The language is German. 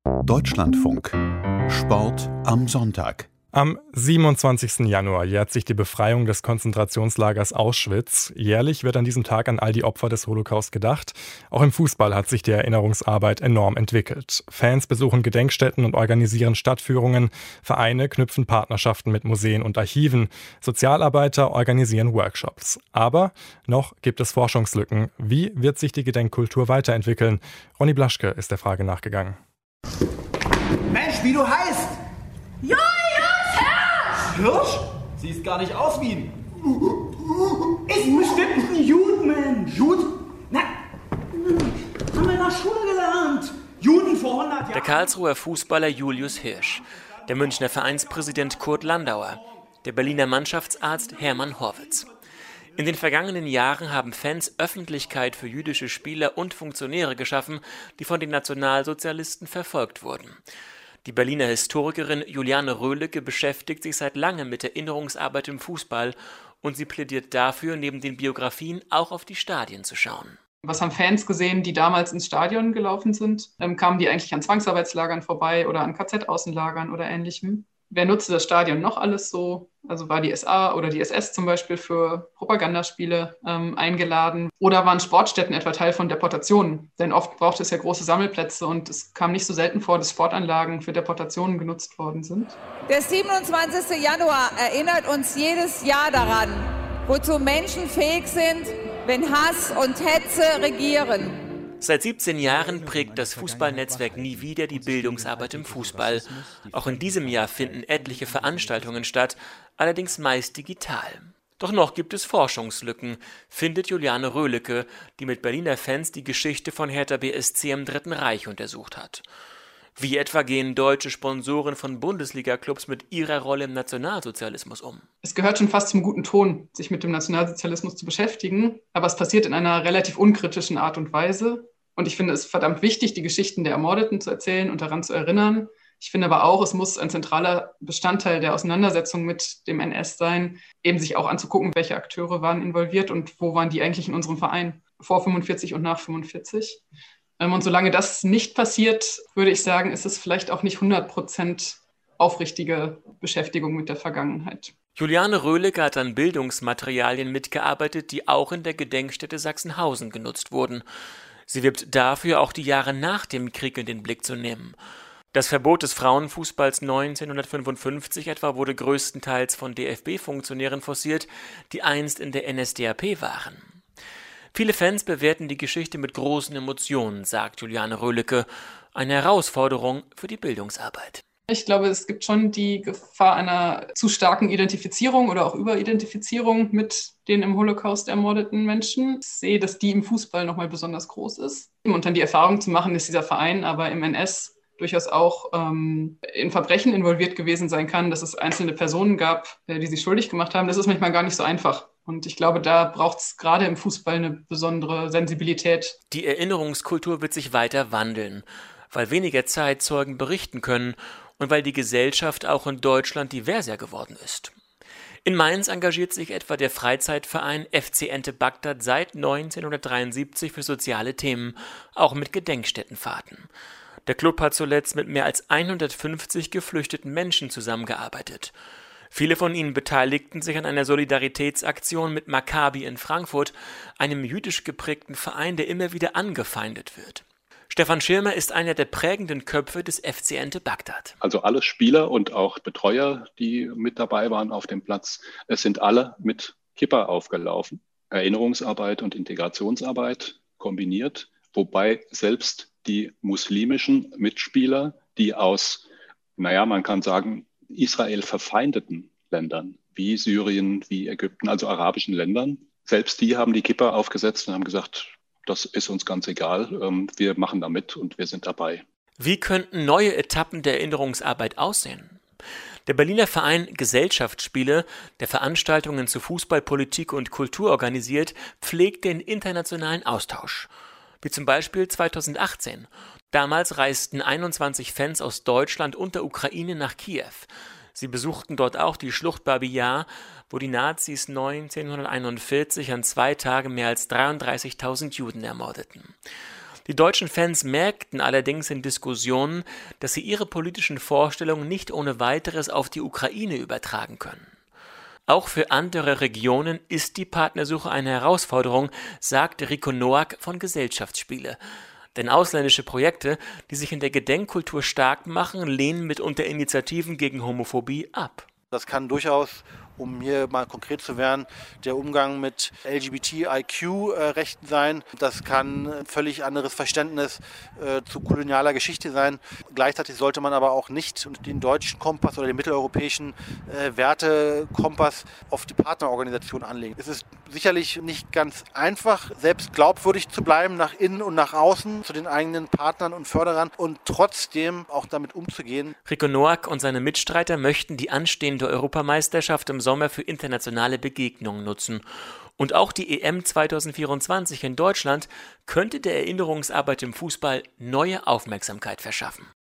Deutschlandfunk. Sport am Sonntag. Am 27. Januar jährt sich die Befreiung des Konzentrationslagers Auschwitz. Jährlich wird an diesem Tag an all die Opfer des Holocaust gedacht. Auch im Fußball hat sich die Erinnerungsarbeit enorm entwickelt. Fans besuchen Gedenkstätten und organisieren Stadtführungen. Vereine knüpfen Partnerschaften mit Museen und Archiven. Sozialarbeiter organisieren Workshops. Aber noch gibt es Forschungslücken. Wie wird sich die Gedenkkultur weiterentwickeln? Ronny Blaschke ist der Frage nachgegangen. Mensch, wie du heißt! Julius Hirsch! Hirsch? Siehst gar nicht aus wie ein... Ist bestimmt ein Judenmensch. Jud? Na, haben wir in der Schule gelernt. Juden vor 100 Jahren. Der Karlsruher Fußballer Julius Hirsch, der Münchner Vereinspräsident Kurt Landauer, der Berliner Mannschaftsarzt Hermann Horwitz. In den vergangenen Jahren haben Fans Öffentlichkeit für jüdische Spieler und Funktionäre geschaffen, die von den Nationalsozialisten verfolgt wurden. Die Berliner Historikerin Juliane Röhlecke beschäftigt sich seit langem mit Erinnerungsarbeit im Fußball und sie plädiert dafür, neben den Biografien auch auf die Stadien zu schauen. Was haben Fans gesehen, die damals ins Stadion gelaufen sind? Kamen die eigentlich an Zwangsarbeitslagern vorbei oder an KZ-Außenlagern oder Ähnlichem? Wer nutzte das Stadion noch alles so? Also war die SA oder die SS zum Beispiel für Propagandaspiele eingeladen? Oder waren Sportstätten etwa Teil von Deportationen? Denn oft brauchte es ja große Sammelplätze und es kam nicht so selten vor, dass Sportanlagen für Deportationen genutzt worden sind. Der 27. Januar erinnert uns jedes Jahr daran, wozu Menschen fähig sind, wenn Hass und Hetze regieren. Seit 17 Jahren prägt das Fußballnetzwerk Nie wieder die Bildungsarbeit im Fußball. Auch in diesem Jahr finden etliche Veranstaltungen statt, allerdings meist digital. Doch noch gibt es Forschungslücken, findet Juliane Röhlecke, die mit Berliner Fans die Geschichte von Hertha BSC im Dritten Reich untersucht hat. Wie etwa gehen deutsche Sponsoren von Bundesliga-Clubs mit ihrer Rolle im Nationalsozialismus um? Es gehört schon fast zum guten Ton, sich mit dem Nationalsozialismus zu beschäftigen, aber es passiert in einer relativ unkritischen Art und Weise. Und ich finde es verdammt wichtig, die Geschichten der Ermordeten zu erzählen und daran zu erinnern. Ich finde aber auch, es muss ein zentraler Bestandteil der Auseinandersetzung mit dem NS sein, eben sich auch anzugucken, welche Akteure waren involviert und wo waren die eigentlich in unserem Verein vor 45 und nach 45. Und solange das nicht passiert, würde ich sagen, ist es vielleicht auch nicht 100% aufrichtige Beschäftigung mit der Vergangenheit. Juliane Röhlecke hat an Bildungsmaterialien mitgearbeitet, die auch in der Gedenkstätte Sachsenhausen genutzt wurden. Sie wirbt dafür, auch die Jahre nach dem Krieg in den Blick zu nehmen. Das Verbot des Frauenfußballs 1955 etwa wurde größtenteils von DFB-Funktionären forciert, die einst in der NSDAP waren. Viele Fans bewerten die Geschichte mit großen Emotionen, sagt Juliane Röhlecke. Eine Herausforderung für die Bildungsarbeit. Ich glaube, es gibt schon die Gefahr einer zu starken Identifizierung oder auch Überidentifizierung mit den im Holocaust ermordeten Menschen. Ich sehe, dass die im Fußball nochmal besonders groß ist. Und dann die Erfahrung zu machen, dass dieser Verein aber im NS durchaus auch in Verbrechen involviert gewesen sein kann, dass es einzelne Personen gab, die sich schuldig gemacht haben. Das ist manchmal gar nicht so einfach. Und ich glaube, da braucht es gerade im Fußball eine besondere Sensibilität. Die Erinnerungskultur wird sich weiter wandeln, weil weniger Zeitzeugen berichten können und weil die Gesellschaft auch in Deutschland diverser geworden ist. In Mainz engagiert sich etwa der Freizeitverein FC Ente Bagdad seit 1973 für soziale Themen, auch mit Gedenkstättenfahrten. Der Club hat zuletzt mit mehr als 150 geflüchteten Menschen zusammengearbeitet. Viele von ihnen beteiligten sich an einer Solidaritätsaktion mit Maccabi in Frankfurt, einem jüdisch geprägten Verein, der immer wieder angefeindet wird. Stefan Schirmer ist einer der prägenden Köpfe des FC Ente Bagdad. Also alle Spieler und auch Betreuer, die mit dabei waren auf dem Platz, es sind alle mit Kippa aufgelaufen. Erinnerungsarbeit und Integrationsarbeit kombiniert, wobei selbst die muslimischen Mitspieler, die aus, man kann sagen, Israel verfeindeten Ländern, wie Syrien, wie Ägypten, also arabischen Ländern, selbst die haben die Kippa aufgesetzt und haben gesagt, das ist uns ganz egal, wir machen da mit und wir sind dabei. Wie könnten neue Etappen der Erinnerungsarbeit aussehen? Der Berliner Verein Gesellschaftsspiele, der Veranstaltungen zu Fußball, Politik und Kultur organisiert, pflegt den internationalen Austausch. Wie zum Beispiel 2018. Damals reisten 21 Fans aus Deutschland und der Ukraine nach Kiew. Sie besuchten dort auch die Schlucht Babi Yar, wo die Nazis 1941 an 2 Tagen mehr als 33.000 Juden ermordeten. Die deutschen Fans merkten allerdings in Diskussionen, dass sie ihre politischen Vorstellungen nicht ohne weiteres auf die Ukraine übertragen können. Auch für andere Regionen ist die Partnersuche eine Herausforderung, sagt Rico Noack von Gesellschaftsspiele. Denn ausländische Projekte, die sich in der Gedenkkultur stark machen, lehnen mitunter Initiativen gegen Homophobie ab. Das kann durchaus, um hier mal konkret zu werden, der Umgang mit LGBTIQ-Rechten sein. Das kann ein völlig anderes Verständnis zu kolonialer Geschichte sein. Gleichzeitig sollte man aber auch nicht den deutschen Kompass oder den mitteleuropäischen Wertekompass auf die Partnerorganisation anlegen. Es ist sicherlich nicht ganz einfach, selbst glaubwürdig zu bleiben, nach innen und nach außen, zu den eigenen Partnern und Förderern und trotzdem auch damit umzugehen. Rico Noack und seine Mitstreiter möchten die anstehende Europameisterschaft im Sommer für internationale Begegnungen nutzen. Und auch die EM 2024 in Deutschland könnte der Erinnerungsarbeit im Fußball neue Aufmerksamkeit verschaffen.